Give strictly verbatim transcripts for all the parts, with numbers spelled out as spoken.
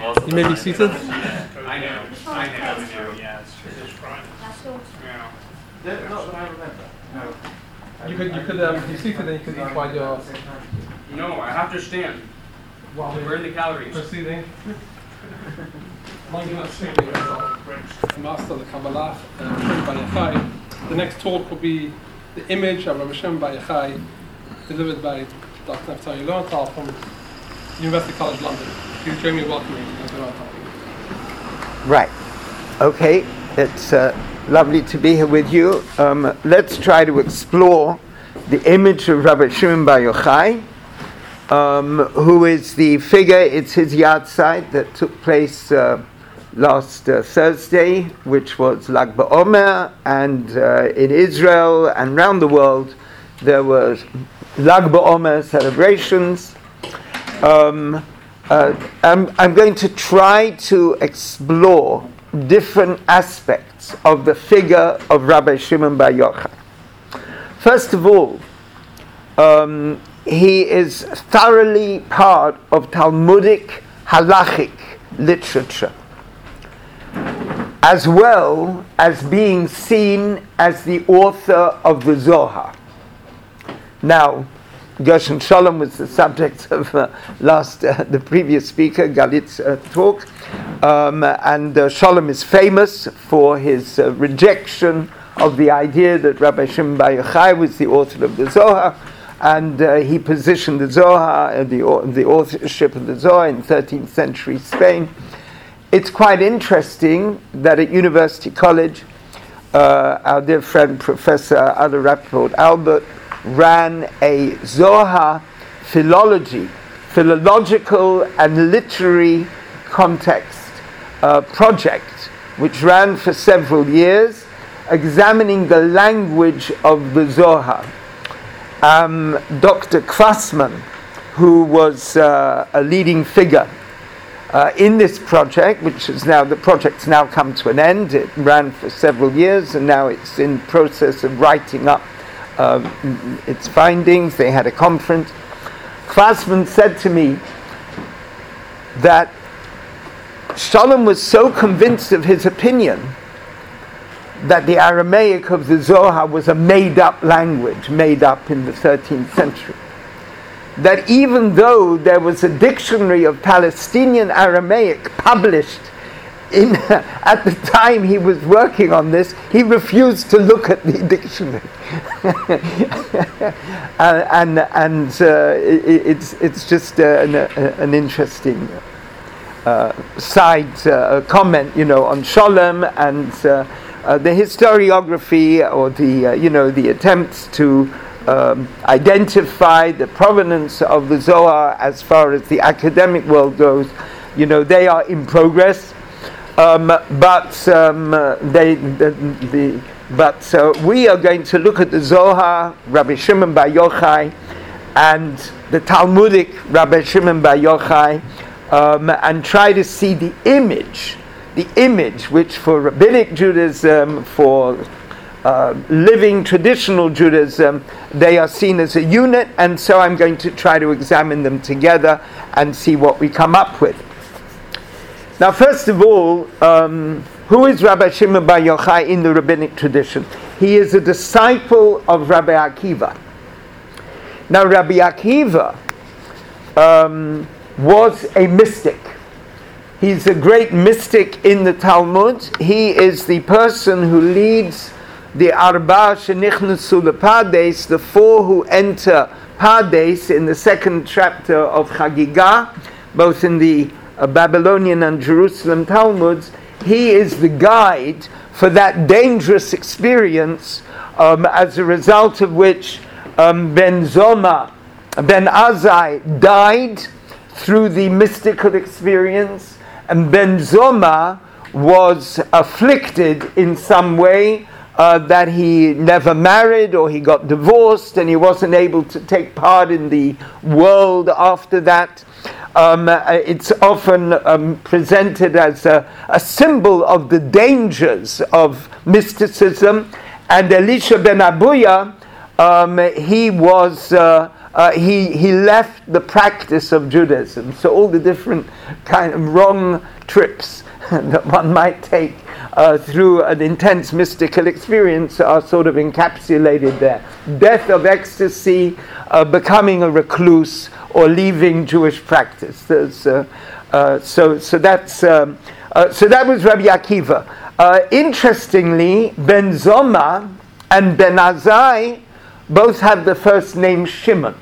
You may be seated. I know. I know. I know. Yeah, it's true. Yeah, no, but I remember. No. You could, you could um, be seated and you could eat while you're. No, I have to stand. While we Burn the calories. Proceeding. Master the Kabbalah, uh, Shem Bar Yochai. The next talk will be the image of Rabbi Shem Bar Yochai, delivered by Doctor Naftali Lowenthal from University College London. Please join me in welcoming Doctor Lowenthal. Right. Okay. It's uh, lovely to be here with you. Um, let's try to explore the image of Rabbi Shimon Bar Yochai, um, who is the figure. It's his yahrzeit that took place uh, last uh, Thursday, which was Lag BaOmer, and uh, in Israel and around the world there were Lag BaOmer celebrations. Um, uh, I'm, I'm going to try to explore different aspects of the figure of Rabbi Shimon Bar Yochai. First of all, um, he is thoroughly part of Talmudic halachic literature, as well as being seen as the author of the Zohar. Now, Gershon Sholem was the subject of uh, last uh, the previous speaker Galit's uh, talk, um, and uh, Sholem is famous for his uh, rejection of the idea that Rabbi Shimon Bar Yochai was the author of the Zohar, and uh, he positioned the Zohar, uh, the, the authorship of the Zohar in thirteenth century Spain. It's quite interesting that at University College, uh, our dear friend Professor Ada Rappaport Albert ran a Zohar philology, philological and literary context uh, project, which ran for several years, examining the language of the Zohar. Um, Doctor Kvassman, who was uh, a leading figure uh, in this project, which is now, the project's now come to an end. It ran for several years and now it's in process of writing up Um, its findings. They had a conference. Kvassman said to me that Sholem was so convinced of his opinion that the Aramaic of the Zohar was a made-up language, made up in the thirteenth century, that even though there was a dictionary of Palestinian Aramaic published in at the time he was working on this, he refused to look at the dictionary. uh, and and uh, it, it's it's just uh, an, uh, an interesting uh, side uh, comment, you know, on Sholem and uh, uh, the historiography, or the uh, you know the attempts to um, identify the provenance of the Zohar as far as the academic world goes. You know, they are in progress. Um, but um, uh, they, the, the, but uh, we are going to look at the Zohar, Rabbi Shimon Bar Yochai, and the Talmudic Rabbi Shimon Bar Yochai, um, and try to see the image, the image which for Rabbinic Judaism, for uh, living traditional Judaism, they are seen as a unit, and so I'm going to try to examine them together and see what we come up with. Now, first of all, um, who is Rabbi Shimon Bar Yochai in the rabbinic tradition? He is a disciple of Rabbi Akiva. Now, Rabbi Akiva um, was a mystic. He's a great mystic in the Talmud. He is the person who leads the Arba Shenichnasu lePardes, the four who enter Pardes in the second chapter of Chagigah, both in the Uh, Babylonian and Jerusalem Talmuds. He is the guide for that dangerous experience, um, as a result of which um, Ben Zoma, Ben Azai died through the mystical experience, and Ben Zoma was afflicted in some way, uh, that he never married or he got divorced and he wasn't able to take part in the world after that. Um, it's often um, presented as a, a symbol of the dangers of mysticism. And Elisha ben Abuya, um, he was uh, uh, he he left the practice of Judaism. So all the different kind of wrong trips that one might take uh, through an intense mystical experience are sort of encapsulated there. Death of ecstasy, uh, becoming a recluse, or leaving Jewish practice. There's, uh, uh, so so that's um, uh, so that was Rabbi Akiva. Uh, interestingly, Ben Zoma and Ben Azai both have the first name Shimon.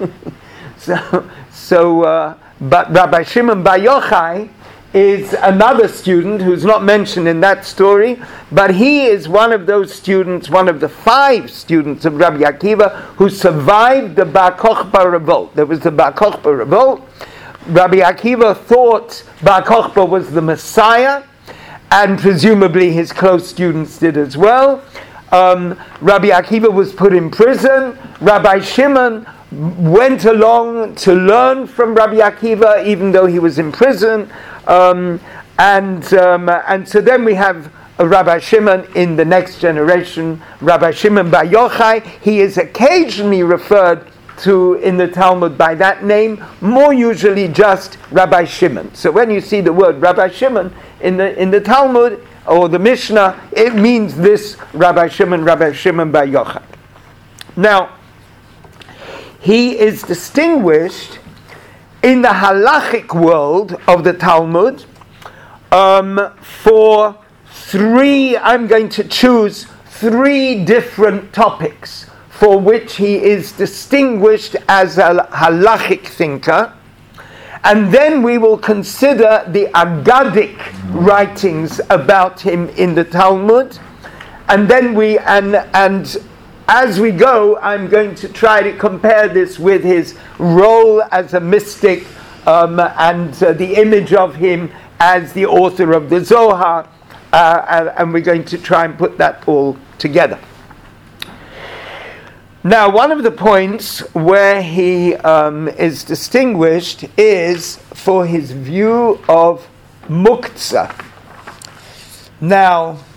so, so uh, but Rabbi Shimon Bar Yochai is another student who's not mentioned in that story, but he is one of those students, one of the five students of Rabbi Akiva who survived the Bar Kokhba revolt. There was the Bar Kokhba revolt. Rabbi Akiva thought Bar Kokhba was the Messiah, and presumably his close students did as well. Um, Rabbi Akiva was put in prison. Rabbi Shimon went along to learn from Rabbi Akiva, even though he was in prison. Um, and um, and so then we have uh, Rabbi Shimon in the next generation, Rabbi Shimon Bar Yochai. He is occasionally referred to in the Talmud by that name, more usually just Rabbi Shimon. So when you see the word Rabbi Shimon in the in the Talmud or the Mishnah, it means this Rabbi Shimon, Rabbi Shimon Bar Yochai. Now, he is distinguished in the halachic world of the Talmud um, for three, I'm going to choose three different topics for which he is distinguished as a halachic thinker. And then we will consider the Aggadic writings about him in the Talmud. And then we, and and as we go, I'm going to try to compare this with his role as a mystic um, and uh, the image of him as the author of the Zohar, uh, and, and we're going to try and put that all together. Now, one of the points where he um, is distinguished is for his view of muktzah. Now,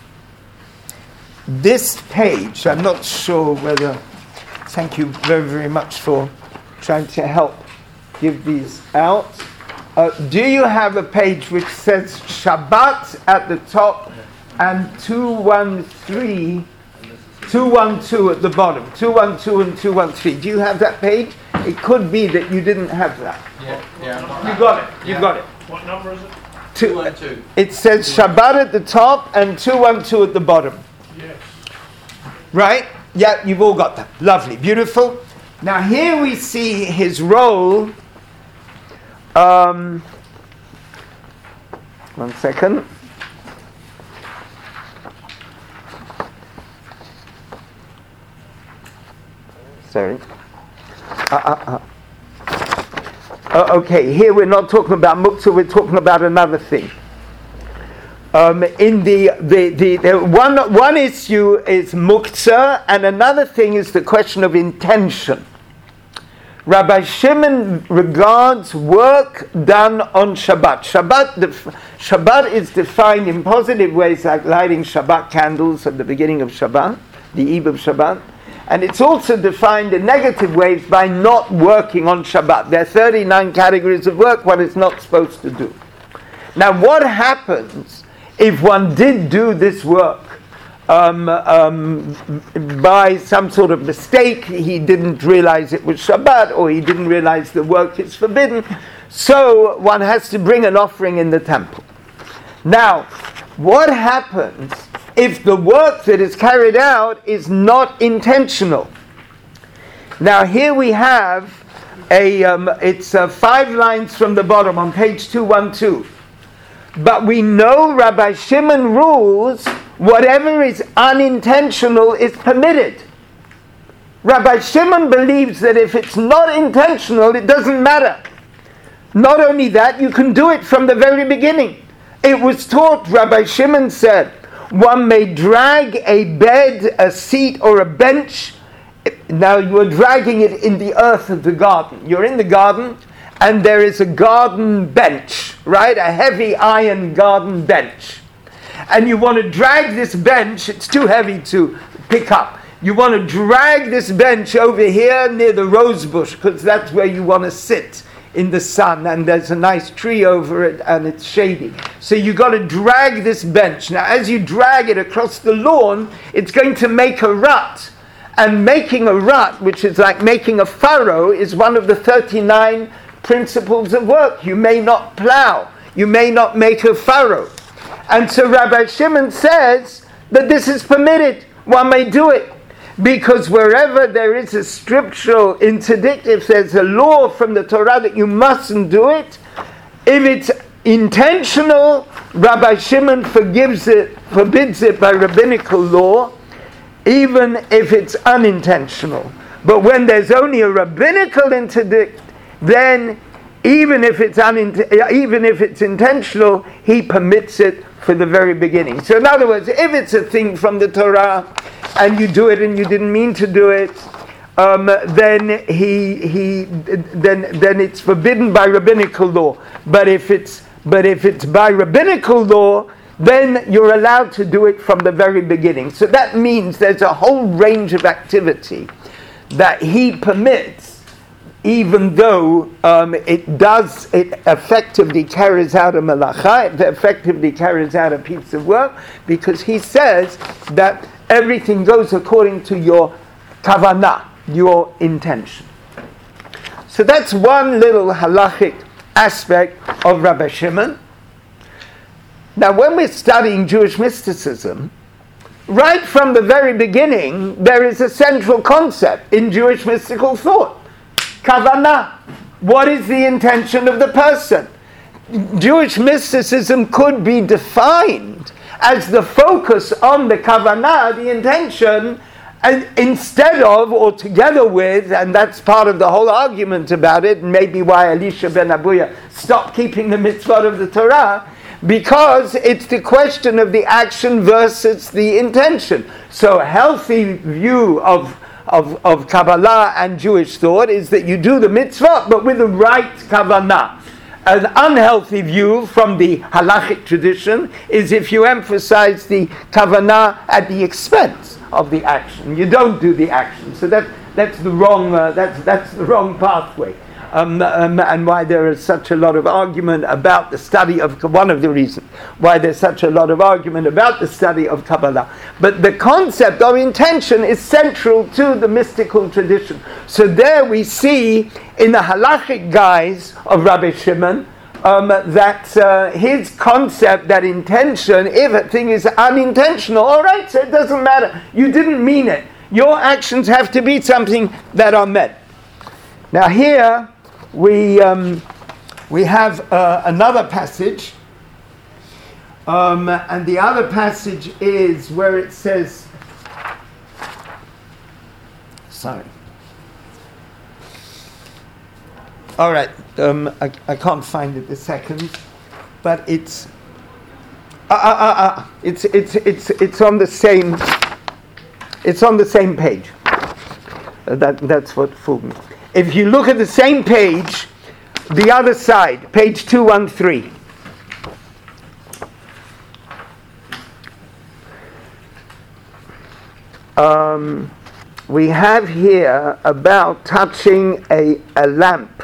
this page, I'm not sure whether, thank you very, very much for trying to help give these out. Uh, do you have a page which says Shabbat at the top and two one three, two one two at the bottom? two one two and two one three. Do you have that page? It could be that you didn't have that. Yeah, yeah. You got it, you Yeah. got it. What number is it? Two, two one two. it says Shabbat at the top and two one two at the bottom. Yes. Right? Yeah, you've all got that. Lovely, beautiful. Now here we see his role. Um, one second. Sorry. Uh, uh, uh. Uh, okay, here we're not talking about muktzah, we're talking about another thing. Um, in the, the, the, the one, one issue is muktzah, and another thing is the question of intention. Rabbi Shimon regards work done on Shabbat. Shabbat, def- Shabbat is defined in positive ways, like lighting Shabbat candles at the beginning of Shabbat, the eve of Shabbat. And it's also defined in negative ways by not working on Shabbat. There are thirty-nine categories of work one is not supposed to do. Now, what happens if one did do this work um, um, by some sort of mistake? He didn't realize it was Shabbat, or he didn't realize the work is forbidden. So one has to bring an offering in the temple. Now, what happens if the work that is carried out is not intentional? Now here we have a, um, it's uh, five lines from the bottom on page two twelve. But we know Rabbi Shimon rules whatever is unintentional is permitted. Rabbi Shimon believes that if it's not intentional, it doesn't matter. Not only that, you can do it from the very beginning. It was taught, Rabbi Shimon said, one may drag a bed, a seat, or a bench. Now you are dragging it in the earth of the garden. You're in the garden, and there is a garden bench, right? A heavy iron garden bench. And you want to drag this bench, it's too heavy to pick up. you want to drag this bench over here near the rose bush, because that's where you want to sit in the sun, and there's a nice tree over it and it's shady. So you got to drag this bench. Now as you drag it across the lawn, it's going to make a rut. And making a rut, which is like making a furrow, is one of the thirty-nine principles of work. You may not plow. You may not make a furrow. And so Rabbi Shimon says that this is permitted. One may do it. Because wherever there is a scriptural interdict, if there's a law from the Torah that you mustn't do it, if it's intentional, Rabbi Shimon forgives it, forbids it by rabbinical law, even if it's unintentional. But when there's only a rabbinical interdict, then even if it's unint- even if it's intentional, he permits it for the very beginning. So in other words, if it's a thing from the Torah and you do it and you didn't mean to do it, um, then he he then then it's forbidden by rabbinical law. But if it's but if it's by rabbinical law, then you're allowed to do it from the very beginning. So that means there's a whole range of activity that he permits, even though um, it does, it effectively carries out a malacha, it effectively carries out a piece of work, because he says that everything goes according to your kavanah, your intention. So that's one little halachic aspect of Rabbi Shimon. Now, when we're studying Jewish mysticism, right from the very beginning, there is a central concept in Jewish mystical thought. Kavanah. What is the intention of the person? Jewish mysticism could be defined as the focus on the kavanah, the intention, and instead of, or together with, and that's part of the whole argument about it, and maybe why Elisha ben Abuya stopped keeping the mitzvot of the Torah, because it's the question of the action versus the intention. So a healthy view of, of, of Kabbalah and Jewish thought is that you do the mitzvah, but with the right kavanah. An unhealthy view from the halachic tradition is if you emphasize the kavanah at the expense of the action. You don't do the action. So that, that's the wrong uh, that's, that's the wrong pathway. Um, um, and why there is such a lot of argument about the study of, one of the reasons why there's such a lot of argument about the study of Kabbalah. But the concept of intention is central to the mystical tradition. So there we see in the halachic guise of Rabbi Shimon um, that uh, his concept that intention, if a thing is unintentional, all right, so it doesn't matter. You didn't mean it. Your actions have to be something that are met. Now here, we um, we have uh, another passage, um, and the other passage is where it says, sorry. All right, um, I, I can't find it a second, but it's uh, uh, uh, uh, it's it's it's it's on the same it's on the same page. Uh, that that's what fooled me. If you look at the same page, the other side, page two thirteen. Um, we have here about touching a, a lamp.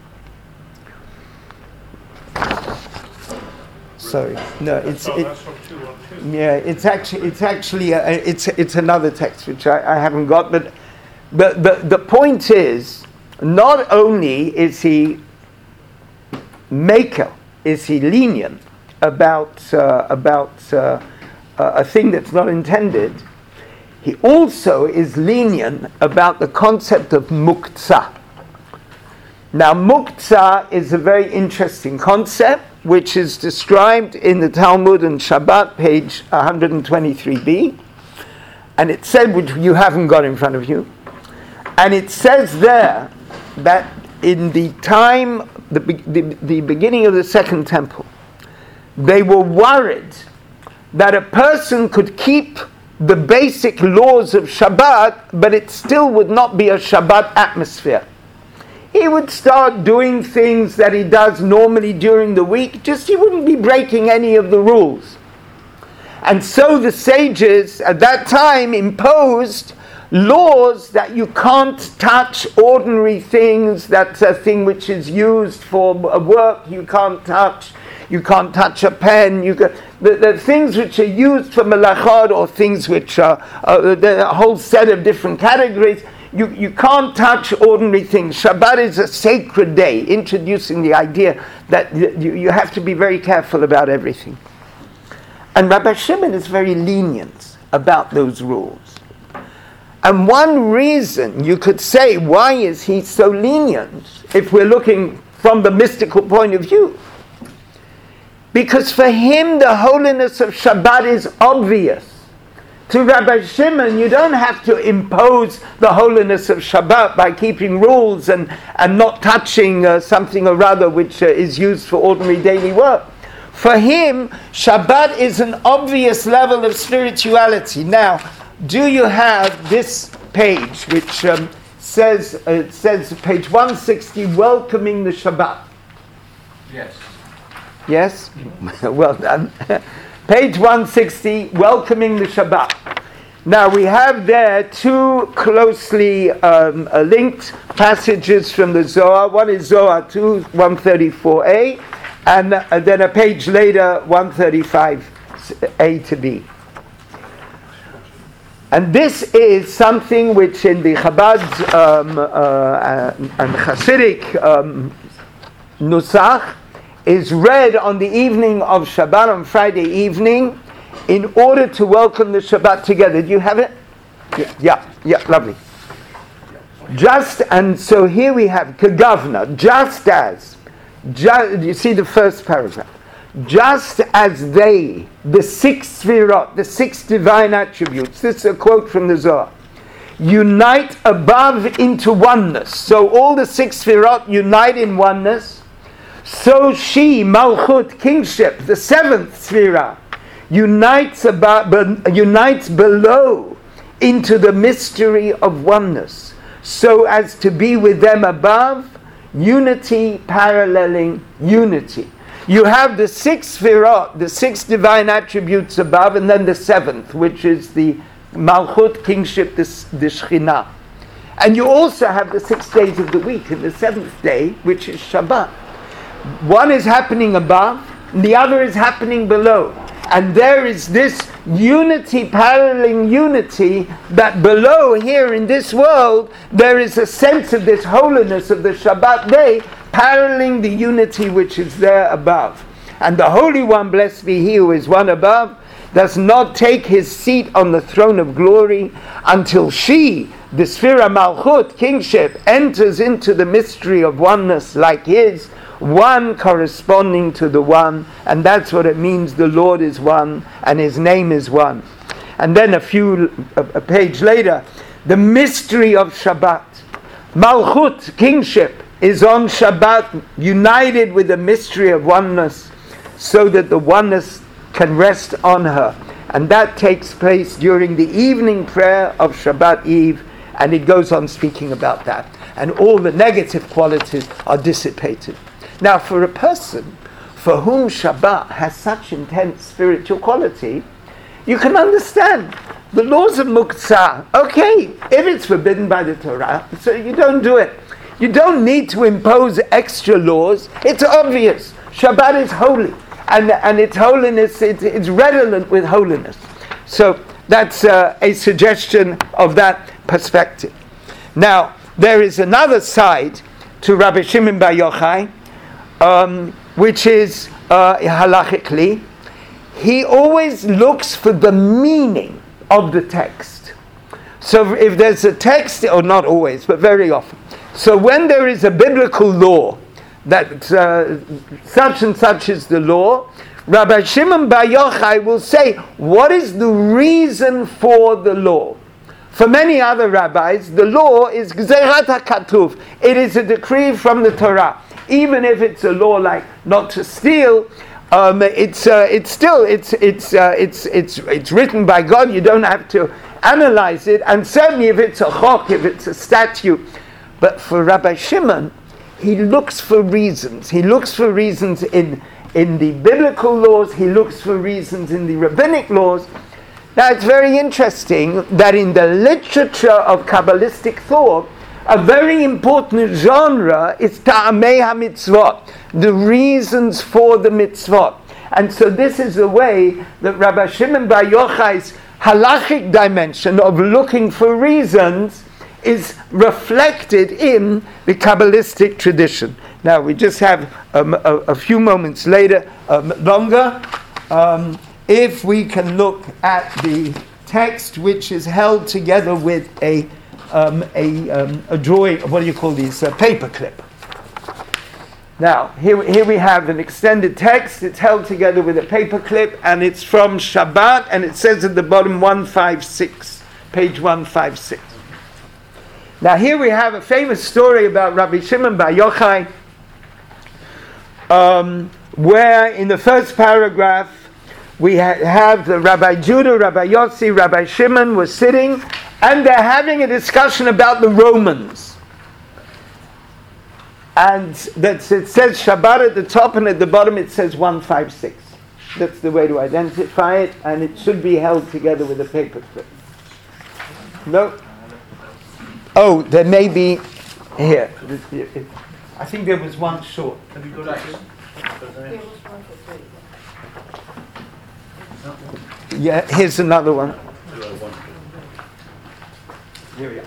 Sorry, no, it's it, yeah, it's actually it's actually a, it's it's another text which I, I haven't got, but but the the point is, not only is he maker, is he lenient about uh, about uh, a thing that's not intended, he also is lenient about the concept of muktzah. Now, muktzah is a very interesting concept, which is described in the Talmud and Shabbat, page one twenty-three b, and it said, which you haven't got in front of you, and it says there that in the time, the, the, the beginning of the Second Temple, they were worried that a person could keep the basic laws of Shabbat, but it still would not be a Shabbat atmosphere. He would start doing things that he does normally during the week, just he wouldn't be breaking any of the rules. And so the sages at that time imposed laws that you can't touch ordinary things. That's a thing which is used for work. You can't touch. You can't touch a pen. You can, the, the things which are used for melachot, or things which are uh, the whole set of different categories. You, you can't touch ordinary things. Shabbat is a sacred day, introducing the idea that you, you have to be very careful about everything. And Rabbi Shimon is very lenient about those rules. And one reason you could say, why is he so lenient, if we're looking from the mystical point of view? Because for him the holiness of Shabbat is obvious. To Rabbi Shimon, you don't have to impose the holiness of Shabbat by keeping rules and, and not touching uh, something or other which uh, is used for ordinary daily work. For him, Shabbat is an obvious level of spirituality. Now, do you have this page which um, says, uh, it says page one sixty, welcoming the Shabbat? Yes. Yes? Well done. Page one sixty, welcoming the Shabbat. Now we have there two closely um, uh, linked passages from the Zohar. One is Zohar two, one thirty-four a, and uh, then a page later, one thirty-five a to b. And this is something which in the Chabad um, uh, and Hasidic um, Nusach is read on the evening of Shabbat, on Friday evening, in order to welcome the Shabbat together. Do you have it? Yeah, yeah, yeah, lovely. Just, and so here we have Kagavna, just as, ju- you see the first paragraph, just as they, the six Sfirot, the six divine attributes, this is a quote from the Zohar, unite above into oneness. So all the six Sfirot unite in oneness. So she, Malchut, kingship, the seventh Sfira, unites, about, be, unites below into the mystery of oneness, so as to be with them above, unity paralleling unity. You have the six Sfirot, the six divine attributes above, and then the seventh, which is the Malchut, kingship, the, the Shekhinah. And you also have the six days of the week, and the seventh day, which is Shabbat. One is happening above, and the other is happening below. And there is this unity paralleling unity, that below here in this world, there is a sense of this holiness of the Shabbat day, paralleling the unity which is there above. And the Holy One, blessed be He who is one above, does not take His seat on the throne of glory until she, the Sfira Malchut, kingship, enters into the mystery of oneness like His, one corresponding to the one, and that's what it means, the Lord is one and His name is one. And then a few a, a page later, the mystery of Shabbat, Malchut, kingship, is on Shabbat, united with the mystery of oneness, so that the oneness can rest on her. And that takes place during the evening prayer of Shabbat Eve, and it goes on speaking about that. And all the negative qualities are dissipated. Now, for a person for whom Shabbat has such intense spiritual quality, you can understand the laws of Muktzah. Okay, if it's forbidden by the Torah, so you don't do it. You don't need to impose extra laws. It's obvious. Shabbat is holy, and, and its holiness, it, it's redolent with holiness. So that's uh, a suggestion of that perspective. Now, there is another side to Rabbi Shimon Bar Yochai, Um, which is uh, halachically, he always looks for the meaning of the text. So if there's a text, or not always, but very often. So when there is a biblical law, that uh, such and such is the law, Rabbi Shimon Bar Yochai will say, what is the reason for the law? For many other rabbis, the law is Gzerat HaKatuv. It is a decree from the Torah. Even if it's a law like not to steal, um, it's uh, it's still it's it's uh, it's it's it's written by God. You don't have to analyze it. And certainly, if it's a chok, if it's a statute, but for Rabbi Shimon, he looks for reasons. He looks for reasons in in the biblical laws. He looks for reasons in the rabbinic laws Now it's very interesting that in the literature of Kabbalistic thought, a very important genre is Ta'amei HaMitzvot, the reasons for the mitzvot. And so this is the way that Rabbi Shimon Bar Yochai's halachic dimension of looking for reasons is reflected in the Kabbalistic tradition. Now we just have um, a, a few moments later, um, longer. Um, if we can look at the text, which is held together with a um, a, um, a drawing, what do you call these, a paper clip. Now, here, here we have an extended text. It's held together with a paper clip, and it's from Shabbat, and it says at the bottom one fifty-six, page one fifty-six. Now, here we have a famous story about Rabbi Shimon Bar Yochai, um, where in the first paragraph we ha- have the Rabbi Judah, Rabbi Yossi, Rabbi Shimon were sitting, and they're having a discussion about the Romans. And that's, it says Shabbat at the top, and at the bottom it says one fifty-six. That's the way to identify it, and it should be held together with a paper clip. No? Oh, there may be here. I think there was one short. Have you got it? Yeah, here's another one. Here we go.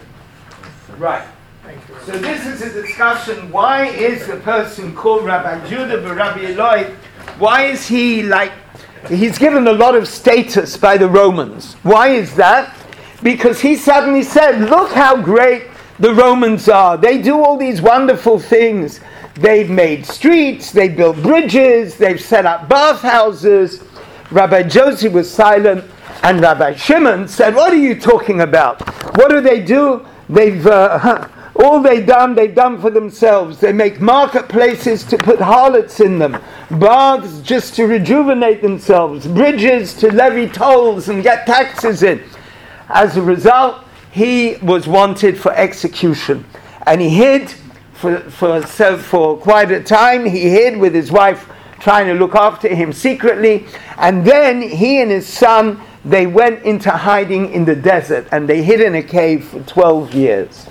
Right. So this is a discussion. Why is the person called Rabbi Judah but Rabbi Eloi? Why is he like, he's given a lot of status by the Romans. Why is that? Because he suddenly said, look how great the Romans are. They do all these wonderful things. They've made streets, they built bridges, they've set up bathhouses. Rabbi Josie was silent, and Rabbi Shimon said, what are you talking about? What do they do? They've uh, all they've done, they've done for themselves. They make marketplaces to put harlots in them, baths just to rejuvenate themselves, bridges to levy tolls and get taxes in. As a result, he was wanted for execution, and he hid for for for quite a time. He hid with his wife, trying to look after him secretly, and then he and his son, they went into hiding in the desert, and they hid in a cave for twelve years.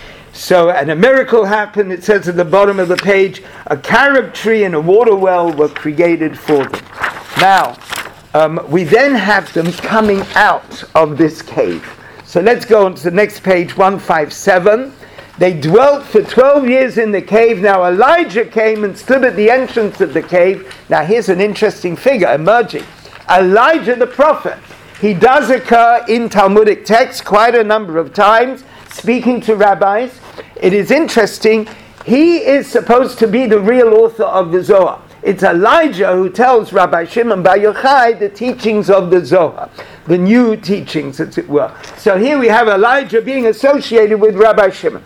So, and a miracle happened. It says at the bottom of the page, a carob tree and a water well were created for them. Now, um, we then have them coming out of this cave. So let's go on to the next page, one fifty-seven. They dwelt for twelve years in the cave. Now Elijah came and stood at the entrance of the cave. Now here's an interesting figure emerging. Elijah the prophet. He does occur in Talmudic texts quite a number of times, speaking to rabbis. It is interesting. He is supposed to be the real author of the Zohar. It's Elijah who tells Rabbi Shimon Bar Yochai the teachings of the Zohar, the new teachings, as it were. So here we have Elijah being associated with Rabbi Shimon.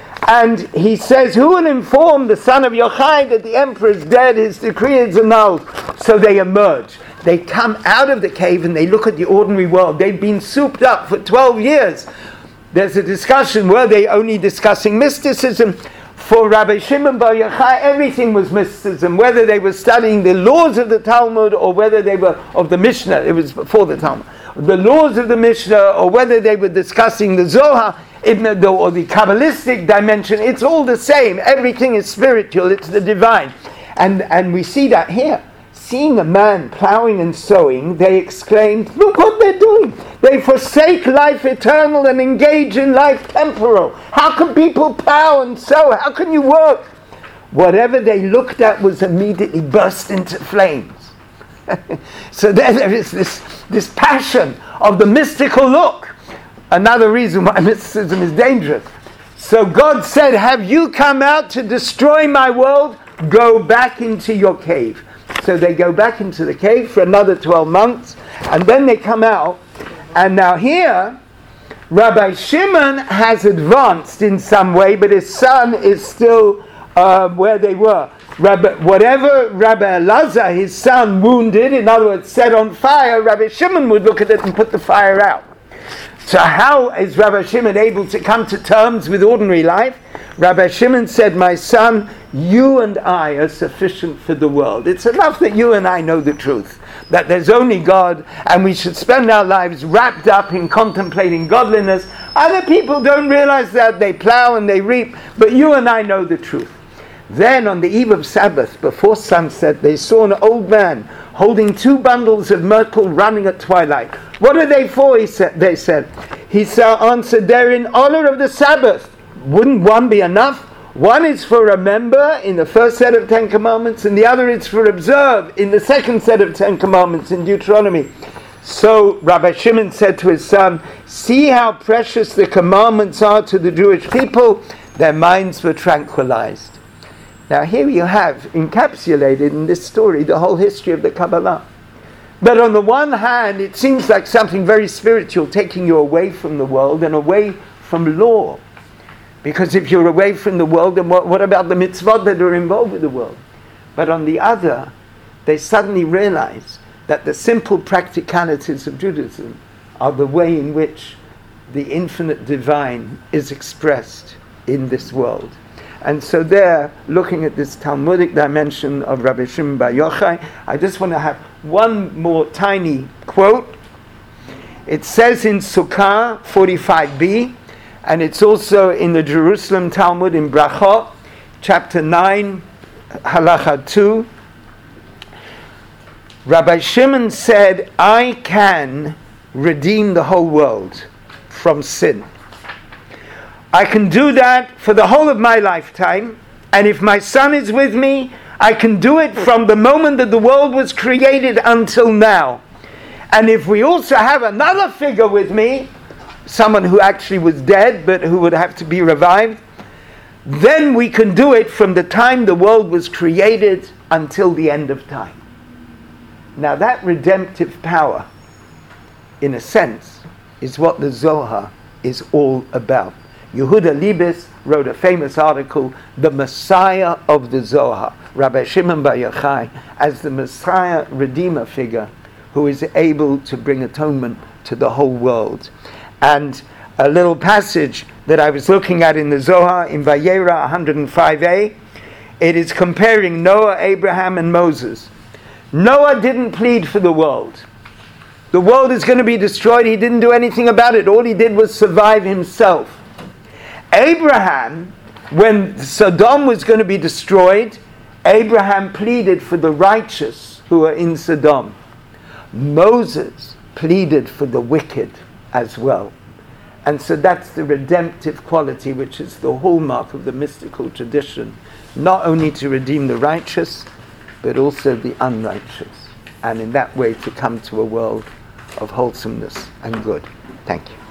And he says, who will inform the son of Yochai that the emperor is dead, his decree is annulled? So they emerge. They come out of the cave and they look at the ordinary world. They've been souped up for twelve years. There's a discussion, were they only discussing mysticism? For Rabbi Shimon Bar Yochai, everything was mysticism, whether they were studying the laws of the Talmud or whether they were, of the Mishnah, it was before the Talmud, the laws of the Mishnah, or whether they were discussing the Zohar, or the Kabbalistic dimension. It's all the same. Everything is spiritual, it's the divine. And, and we see that here. Seeing a man plowing and sowing, they exclaimed, look what they're doing. They forsake life eternal and engage in life temporal. How can people plow and sow? How can you work? Whatever they looked at was immediately burst into flames. So there, there is this, this passion of the mystical look. Another reason why mysticism is dangerous. So God said, have you come out to destroy my world? Go back into your cave. So they go back into the cave for another twelve months, and then they come out. And now here, Rabbi Shimon has advanced in some way, but his son is still uh, where they were. Rabbi, whatever Rabbi Elazar, his son, wounded, in other words, set on fire, Rabbi Shimon would look at it and put the fire out. So how is Rabbi Shimon able to come to terms with ordinary life? Rabbi Shimon said, my son, you and I are sufficient for the world. It's enough that you and I know the truth, that there's only God, and we should spend our lives wrapped up in contemplating godliness. Other people don't realize that. They plow and they reap, but you and I know the truth. Then on the eve of Sabbath, before sunset, they saw an old man holding two bundles of myrtle running at twilight. What are they for? He said. They said. He answered, they're in honor of the Sabbath. Wouldn't one be enough? One is for remember in the first set of Ten Commandments, and the other is for observe in the second set of Ten Commandments in Deuteronomy. So Rabbi Shimon said to his son, see how precious the commandments are to the Jewish people. Their minds were tranquilized. Now here you have encapsulated in this story the whole history of the Kabbalah. But on the one hand, it seems like something very spiritual, taking you away from the world and away from law. Because if you're away from the world, then what, what about the mitzvot that are involved with the world? But on the other, they suddenly realize that the simple practicalities of Judaism are the way in which the infinite divine is expressed in this world. And so there, looking at this Talmudic dimension of Rabbi Shimon Bar Yochai, I just want to have one more tiny quote. It says in Sukkah forty-five b, and it's also in the Jerusalem Talmud in Brachot, chapter nine, halacha two. Rabbi Shimon said, I can redeem the whole world from sin. I can do that for the whole of my lifetime, and if my son is with me, I can do it from the moment that the world was created until now. And if we also have another figure with me, someone who actually was dead but who would have to be revived, then we can do it from the time the world was created until the end of time. Now that redemptive power, in a sense, is what the Zohar is all about. Yehuda Libes wrote a famous article, The Messiah of the Zohar, Rabbi Shimon Bar Yochai, as the Messiah Redeemer figure who is able to bring atonement to the whole world. And a little passage that I was looking at in the Zohar, in Vayera one oh five a, it is comparing Noah, Abraham, and Moses. Noah didn't plead for the world. The world is going to be destroyed. He didn't do anything about it. All he did was survive himself. Abraham, when Sodom was going to be destroyed, Abraham pleaded for the righteous who are in Sodom. Moses pleaded for the wicked as well. And so that's the redemptive quality, which is the hallmark of the mystical tradition, not only to redeem the righteous, but also the unrighteous, and in that way to come to a world of wholesomeness and good. Thank you.